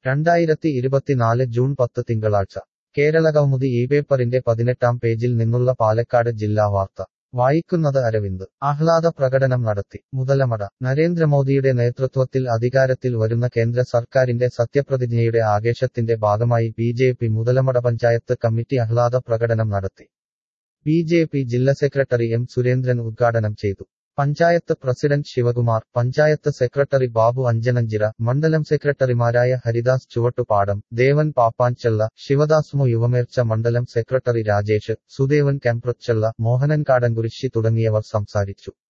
2024 June 10 തിങ്കളാഴ്ച കേരളകൗമുദി പേപ്പറിന്റെ 18-ാം പേജിൽ നിന്നുള്ള പാലക്കാട് ജില്ലാ വാർത്ത വായിക്കുന്നത് അരവിന്ദ് ആഹ്ലാദ പ്രകടനം നടത്തി മുതലമട നരേന്ദ്രമോദിയുടെ നേതൃത്വത്തിൽ അധികാരത്തിൽ വരുന്ന കേന്ദ്ര സർക്കാരിന്റെ സത്യപ്രതിജ്ഞയുടെ ആഘോഷത്തിന്റെ ഭാഗമായി ബിജെപി മുതലമട പഞ്ചായത്ത് കമ്മിറ്റി ആഹ്ലാദ പ്രകടനം നടത്തി. ബിജെപി ജില്ലാ സെക്രട്ടറി എം സുരേന്ദ്രൻ ഉദ്ഘാടനം ചെയ്തു. പഞ്ചായത്ത് പ്രസിഡന്റ് ശിവകുമാർ, പഞ്ചായത്ത് സെക്രട്ടറി ബാബു അഞ്ചനഞ്ചിറ, മണ്ഡലം സെക്രട്ടറിമാരായ ഹരിദാസ് ചുവട്ടുപാടം, ദേവൻ പാപ്പാൻചെള്ള, ശിവദാസ് യുവമോർച്ച മണ്ഡലം സെക്രട്ടറി രാജേഷ്, സുദേവൻ കെമ്പ്രച്ചെള്ള, മോഹനൻ കാടൻകുരിശി തുടങ്ങിയവർ സംസാരിച്ചു.